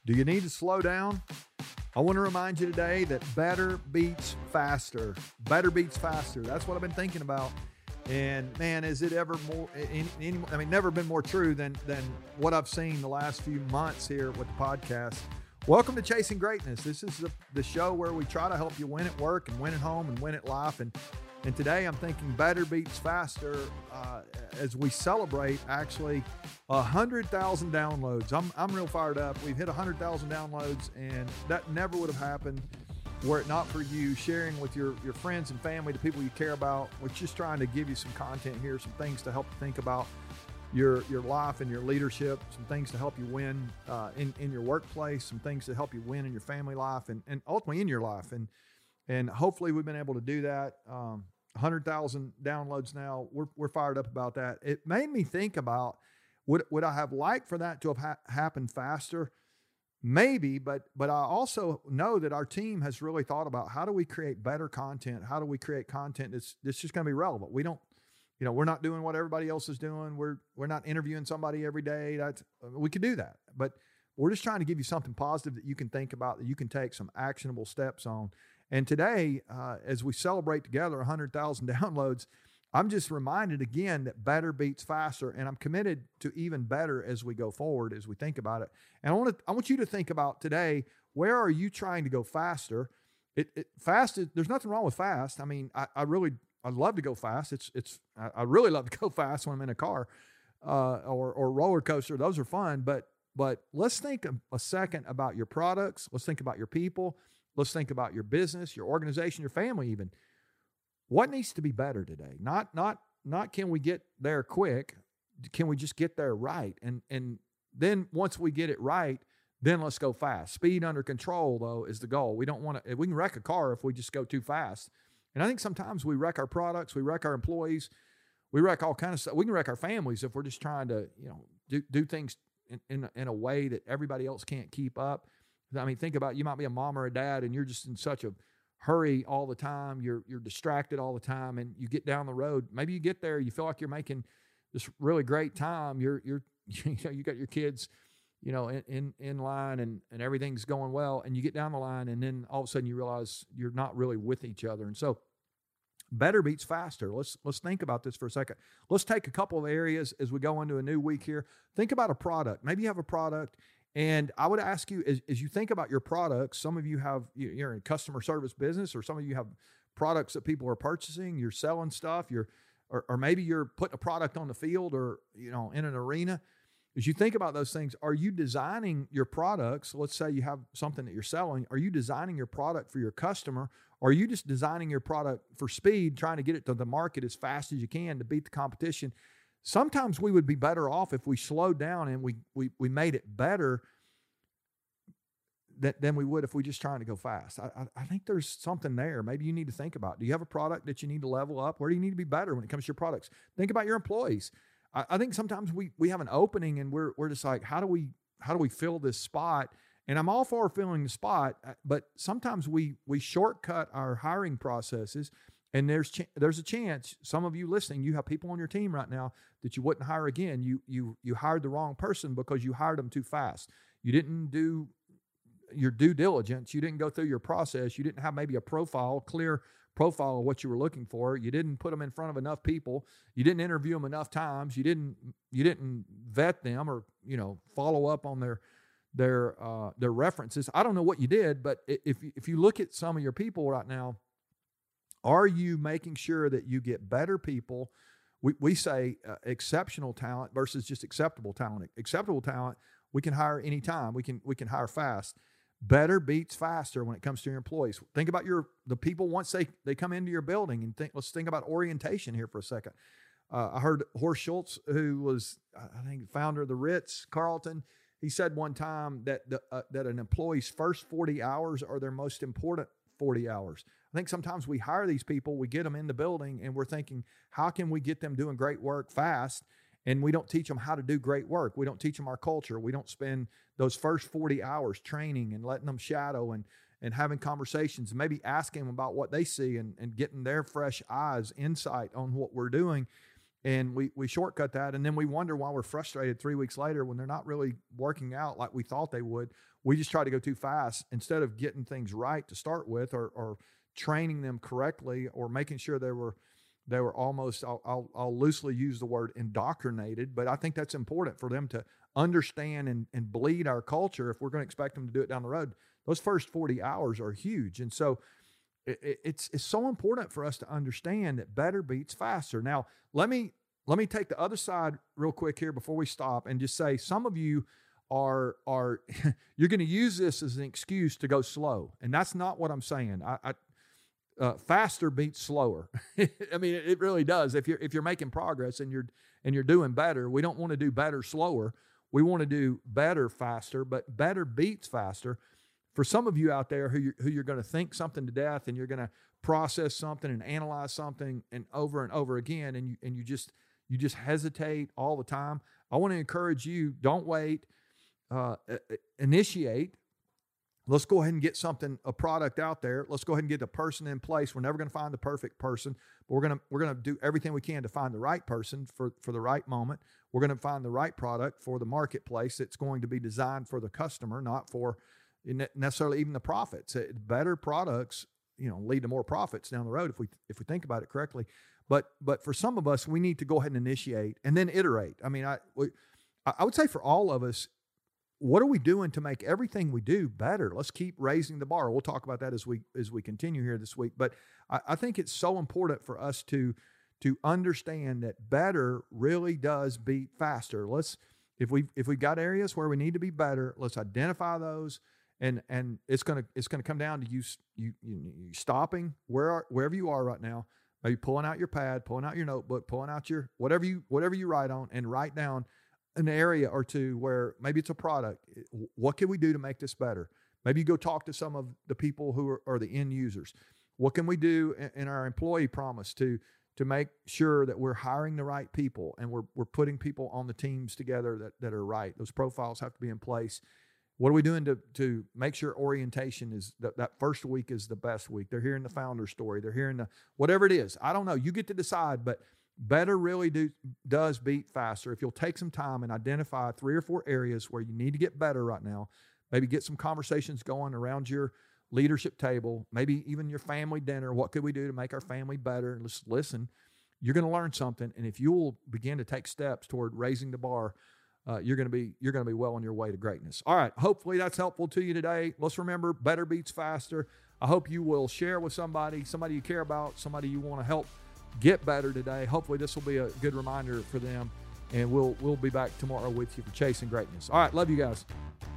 Do you need to slow down? I want to remind you today that better beats faster. Better beats faster. That's what I've been thinking about. And man, is it ever more, never been more true than what I've seen the last few months here with the podcast. Welcome to Chasing Greatness. This is the show where we try to help you win at work and win at home and win at life. And today I'm thinking better beats faster as we celebrate actually 100,000 downloads. I'm real fired up. We've hit 100,000 downloads, and that never would have happened were it not for you sharing with your friends and family, the people you care about. We're just trying to give you some content here, some things to help you think about your life and your leadership, some things to help you win in your workplace, some things to help you win in your family life and ultimately in your life. And hopefully we've been able to do that. 100,000 downloads now. We're fired up about that. It made me think about, would I have liked for that to have happened faster? Maybe, but I also know that our team has really thought about how do we create better content? How do we create content that's just going to be relevant? We don't, we're not doing what everybody else is doing. We're not interviewing somebody every day. We could do that, but we're just trying to give you something positive that you can think about, that you can take some actionable steps on. And today, as we celebrate together 100,000 downloads, I'm just reminded again that better beats faster, and I'm committed to even better as we go forward, as we think about it. And I want you to think about today, where are you trying to go faster? There's nothing wrong with fast. I mean, I love to go fast. I really love to go fast when I'm in a car or roller coaster. Those are fun, but let's think a second about your products. Let's think about your people. Let's think about your business, your organization, your family even. What needs to be better today? Not can we get there quick? Can we just get there right? And then once we get it right, then let's go fast. Speed under control, though, is the goal. We don't want to. We can wreck a car if we just go too fast. And I think sometimes we wreck our products, we wreck our employees, we wreck all kinds of stuff. We can wreck our families if we're just trying to, do things in a way that everybody else can't keep up. I mean, think about, you might be a mom or a dad and you're just in such a hurry all the time. You're distracted all the time, and you get down the road. Maybe you get there, you feel like you're making this really great time. You got your kids, in line and everything's going well, and you get down the line, and then all of a sudden you realize you're not really with each other. And so better beats faster. Let's think about this for a second. Let's take a couple of areas as we go into a new week here. Think about a product. Maybe you have a product. And I would ask you, as you think about your products, some of you you're in a customer service business, or some of you have products that people are purchasing, you're selling stuff, or maybe you're putting a product on the field or, in an arena. As you think about those things, are you designing your products? Let's say you have something that you're selling. Are you designing your product for your customer? Or are you just designing your product for speed, trying to get it to the market as fast as you can to beat the competition? Sometimes we would be better off if we slowed down and we made it better than we would if we just trying to go fast. I think there's something there. Maybe you need to think about. Do you have a product that you need to level up? Where do you need to be better when it comes to your products? Think about your employees. I think sometimes we have an opening and we're just like, how do we fill this spot? And I'm all for filling the spot, but sometimes we shortcut our hiring processes. And there's a chance, some of you listening, you have people on your team right now that you wouldn't hire again. You hired the wrong person because you hired them too fast. You didn't do your due diligence. You didn't go through your process. You didn't have maybe a clear profile of what you were looking for. You didn't put them in front of enough people. You didn't interview them enough times. You didn't vet them or follow up on their references. I don't know what you did, but if you look at some of your people right now, are you making sure that you get better people? We say exceptional talent versus just acceptable talent. Acceptable talent, we can hire anytime. We can hire fast. Better beats faster when it comes to your employees. Think about the people once they come into your building, and let's think about orientation here for a second. I heard Horst Schultz, who was, I think, founder of the Ritz-Carlton, he said one time that that an employee's first 40 hours are their most important 40 hours. I think sometimes we hire these people, we get them in the building, and we're thinking, how can we get them doing great work fast? And we don't teach them how to do great work. We don't teach them our culture. We don't spend those first 40 hours training and letting them shadow and having conversations and maybe asking them about what they see and getting their fresh eyes, insight on what we're doing. And we shortcut that, and then we wonder why we're frustrated 3 weeks later when they're not really working out like we thought they would. We just try to go too fast instead of getting things right to start with, or training them correctly, or making sure they were almost, I'll loosely use the word indoctrinated, but I think that's important for them to understand and bleed our culture if we're going to expect them to do it down the road. Those first 40 hours are huge. And so it's so important for us to understand that better beats faster. Now, let me take the other side real quick here before we stop and just say, some of you are you're going to use this as an excuse to go slow. And that's not what I'm saying. Faster beats slower. I mean, it really does. If you're making progress and you're doing better, we don't want to do better slower. We want to do better faster, but better beats faster. For some of you out there who you're going to think something to death, and you're going to process something and analyze something and over again, and you just hesitate all the time, I want to encourage you, don't wait. Initiate. Let's go ahead and get a product out there. Let's go ahead and get the person in place. We're never going to find the perfect person, but we're going to do everything we can to find the right person for the right moment. We're going to find the right product for the marketplace that's going to be designed for the customer, not for necessarily even the profits. Better products, lead to more profits down the road if we think about it correctly. But for some of us, we need to go ahead and initiate and then iterate. I mean, I would say for all of us, what are we doing to make everything we do better? Let's keep raising the bar. We'll talk about that as we continue here this week. But I think it's so important for us to understand that better really does beat faster. If we've got areas where we need to be better, let's identify those. And it's gonna come down to you stopping wherever you are right now, maybe pulling out your pad, pulling out your notebook, pulling out your whatever you write on, and write down an area or two where maybe it's a product. What can we do to make this better? Maybe you go talk to some of the people who are the end users. What can we do in our employee promise to make sure that we're hiring the right people and we're putting people on the teams together that are right? Those profiles have to be in place. What are we doing to make sure orientation is that first week is the best week? They're hearing the founder story. They're hearing whatever it is. I don't know. You get to decide, but better really does beat faster. If you'll take some time and identify 3 or 4 areas where you need to get better right now, maybe get some conversations going around your leadership table, maybe even your family dinner. What could we do to make our family better? Let's listen. You're going to learn something, and if you'll begin to take steps toward raising the bar, you're going to be well on your way to greatness. All right. Hopefully that's helpful to you today. Let's remember, better beats faster. I hope you will share with somebody you care about, somebody you want to help get better today. Hopefully this will be a good reminder for them, and we'll be back tomorrow with you for Chasing Greatness. All right. Love you guys.